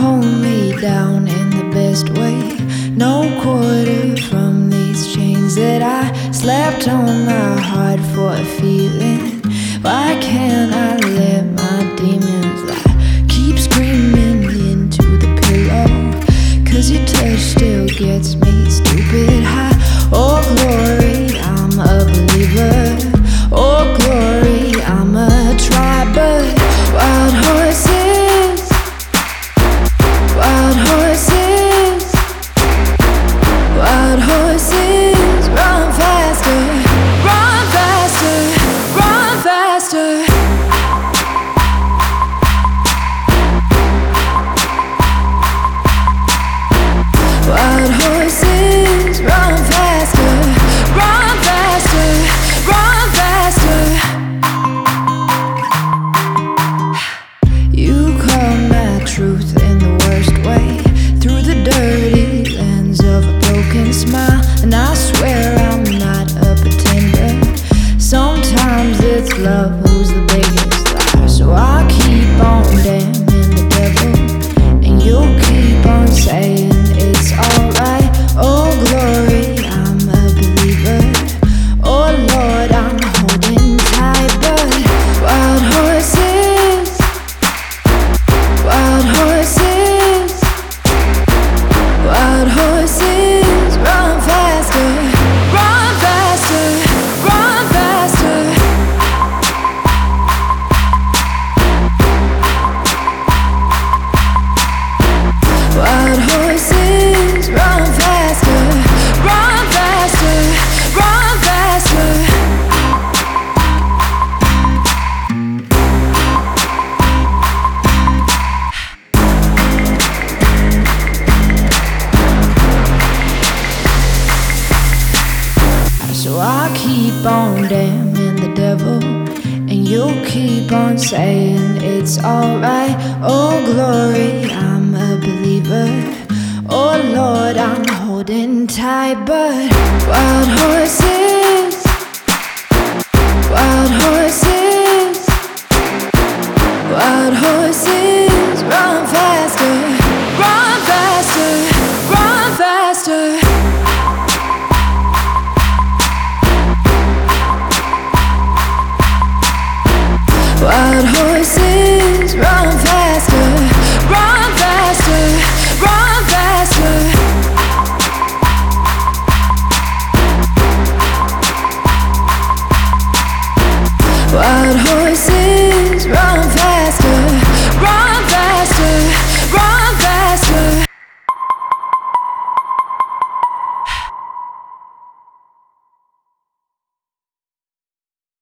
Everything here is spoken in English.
hold me down in the best way. No quarter from these chains that I slapped on my heart for a feeling. Why can't I let my demons lie? Keep screaming into the pillow, 'cause your touch still gets me stupid high. Oh glory, I'm a believer. Oh glory, I'm a try, but wild horses, wild horses, wild horses, run faster, run faster, run faster. Wild horses, run faster, run faster, run faster. You call my truth in the worst way, through the dirty lens of a broken smile. And I swear I'm not a pretender. Sometimes it's love who's the biggest liar. So I keep on damning the devil, and you'll keep on saying it's alright. Oh glory, I'm a believer. Oh Lord, I'm holding tight, but wild horses, wild horses, wild horses, run faster, run faster, run faster. Wild horses, run faster, run faster, run faster. So I keep on damning the devil, and you'll keep on saying it's alright. Oh glory, I'm a believer. Oh Lord, I'm holding tight, but wild horses, wild horses, wild horses.